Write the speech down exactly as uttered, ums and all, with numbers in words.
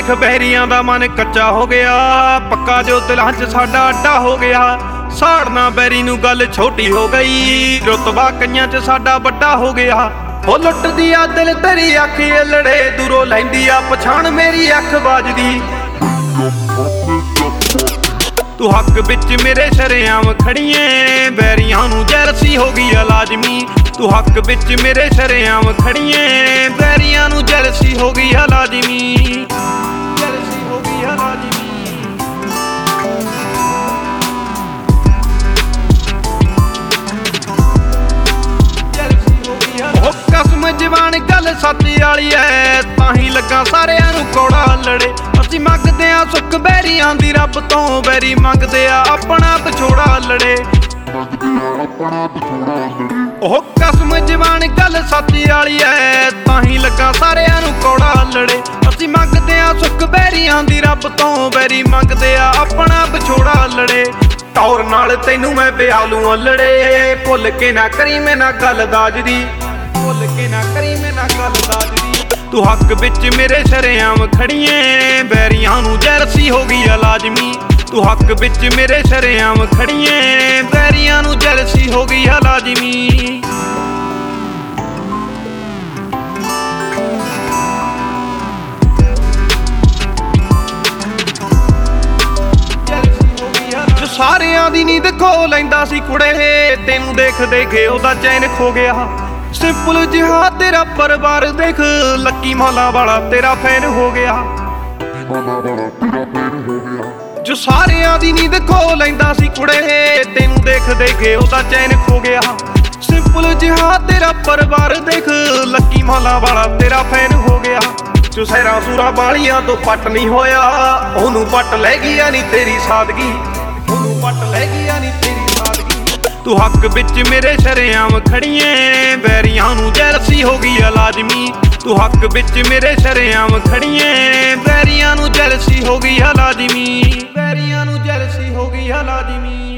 ਵੇਖ ਬਹਿਰੀਆਂ ਦਾ ਮਨ ਕੱਚਾ ਹੋ ਗਿਆ, ਪੱਕਾ ਜੋ ਦਿਲਾਂ 'ਚ ਸਾਡਾ ਅੱਡਾ ਹੋ ਗਿਆ। ਸਾੜਨਾ ਬੈਰੀ ਨੂੰ ਗੱਲ ਛੋਟੀ ਹੋ ਗਈ, ਰੁਤਬਾ ਕਈਆਂ 'ਚ ਸਾਡਾ ਵੱਡਾ ਹੋ ਗਿਆ। ਉਹ ਲੁੱਟਦੀ ਆ ਦਿਲ ਤੇਰੀ ਅੱਖ ਲੜੇ, ਦੂਰੋਂ ਲੈਂਦੀ ਆ ਪਛਾਣ ਮੇਰੀ ਅੱਖ ਵੱਜਦੀ। ਤੂੰ ਹੱਕ ਵਿੱਚ ਮੇਰੇ ਸ਼ਰੇਆਮ ਖੜੀਏ, ਬੈਰੀਆਂ ਨੂੰ ਜੈਲਸੀ ਹੋ ਗਈ ਆ ਲਾਜ਼ਮੀ। ਤੂੰ ਹੱਕ ਵਿੱਚ ਮੇਰੇ ਸ਼ਰੇਆਮ ਖੜੀਏ, ਬੈਰੀਆਂ ਨੂੰ ਜੈਲਸੀ ਹੋ ਗਈ ਆ ਲਾਜ਼ਮੀ। ਜੈਲਸੀ ਹੋ ਗਈ ਆ ਲਾਜ਼ਮੀ। ਉਹ ਕਸਮ ਜਵਾਨ ਗੱਲ ਸੱਚ ਵਾਲੀ ਐ, ਤਾਂ ਹੀ ਲੱਗਾ ਸਾਰਿਆਂ ਨੂੰ ਕੌੜਾ ਲੜੇ। ਅਸੀਂ ਮੰਗਦੇ ਆ ਸੁੱਖ ਬੈਰੀਆਂ ਦੀ ਰੱਬ ਤੋਂ, ਬੈਰੀ ਮੰਗਦੇ ਆ ਆਪਣਾ ਵਿਛੋੜਾ ਲੜੇ। ਉਹ ਕਸਮ ਜਵਾਨ ਗੱਲ ਸੱਚ ਵਾਲੀ ਐ, ਤਾਂ ਹੀ ਲੱਗਾ ਸਾਰਿਆਂ ਨੂੰ ਕੌੜਾ ਲੜੇ। ਅਸੀਂ ਮੰਗਦੇ ਆ ਸੁੱਖ ਬੈਰੀਆਂ ਦੀ ਰੱਬ ਤੋਂ, ਬੈਰੀ ਮੰਗਦੇ ਆ ਆਪਣਾ ਵਿਛੋੜਾ ਲੜੇ। ਟੌਰ ਨਾਲ ਤੈਨੂੰ ਮੈਂ ਵਿਆਹ ਲੂੰ ਅਲੜੇ, ਭੁੱਲ ਕੇ ਨਾ ਕਰੀ ਮੈਂ ਨਾ ਗੱਲ ਦਾਜ ਦੀ, ਭੁੱਲ ਕੇ ਨਾ ਕਰੀ ਮੈਂ ਨਾ ਗੱਲ ਦਾਜ ਦੀ। ਤੂੰ ਹੱਕ ਵਿੱਚ ਮੇਰੇ ਸ਼ਰੇਆਮ ਖੜੀਏ, ਬੈਰੀਆਂ ਨੂੰ ਜੈਲਸੀ ਹੋ ਗਈ ਆ ਲਾਜ਼ਮੀ। ਤੂੰ ਹੱਕ ਵਿੱਚ ਮੇਰੇ ਸ਼ਰੇਆਮ ਖੜੀਏ, ਬੈਰੀਆਂ ਨੂੰ ਜੈਲਸੀ ਹੋ ਗਈ ਆ ਲਾਜ਼ਮੀ। ਜੋ ਸਾਰਿਆਂ ਦੀ ਨੀਂਦ ਖੋ ਲੈਂਦਾ ਸੀ ਕੁੜੇ, ਤੈਨੂੰ ਦੇਖ ਦੇਖੇ ਉਹਦਾ ਚੈਨ ਖੋ ਗਿਆ। ਸਿੰਪਲ ਜਿਹਾ ਤੇਰਾ ਪਰਿਵਾਰ ਦੇਖ, ਲੱਕੀ ਮੌਲਾ ਵਾਲਾ ਤੇਰਾ ਫੈਨ ਹੋ ਗਿਆ। ਜੋ ਸਾਰਿਆਂ ਦੀ ਨੀਂਦ ਖੋ ਲੈਂਦਾ ਸੀ ਕੁੜੇ, ਤੈਨੂੰ ਦੇਖ ਦੇਖੇ ਉਹਦਾ ਚੈਨ ਖੋ ਗਿਆ। ਸਿੰਪਲ ਜਿਹਾ ਤੇਰਾ ਪਰਿਵਾਰ ਦੇਖ, ਲੱਕੀ ਮੌਲਾ ਵਾਲਾ ਤੇਰਾ ਫੈਨ ਹੋ ਗਿਆ। ਜੋ ਸਹਿਰਾ ਸੂਰਾ ਬਾਲੀਆਂ ਤੋਂ ਪੱਟ ਨਹੀਂ ਹੋਇਆ, ਉਹਨੂੰ ਪੱਟ ਲੈ ਗਈ ਆ ਨੀ ਤੇਰੀ ਸਾਦਗੀ, ਉਹਨੂੰ ਪੱਟ ਲੈ ਗਈ ਆ ਨੀ ਤੇਰੀ ਸਾਦਗੀ। ਤੂੰ ਹੱਕ ਵਿੱਚ ਮੇਰੇ ਸ਼ਰੇਆਮ ਖੜੀਏ, ਬੈਰੀਆਂ ਨੂੰ ਜੈਲਸੀ ਹੋ ਗਈ ਆ ਲਾਜ਼ਮੀ। ਤੂੰ ਹੱਕ ਵਿੱਚ ਮੇਰੇ ਸ਼ਰੇਆਮ ਖੜੀਏ, ਬੈਰੀਆਂ ਨੂੰ ਜੈਲਸੀ ਹੋ ਗਈ ਆ ਲਾਜ਼ਮੀ, ਬੈਰੀਆਂ ਨੂੰ ਜੈਲਸੀ ਹੋ ਗਈ ਆ ਲਾਜ਼ਮੀ।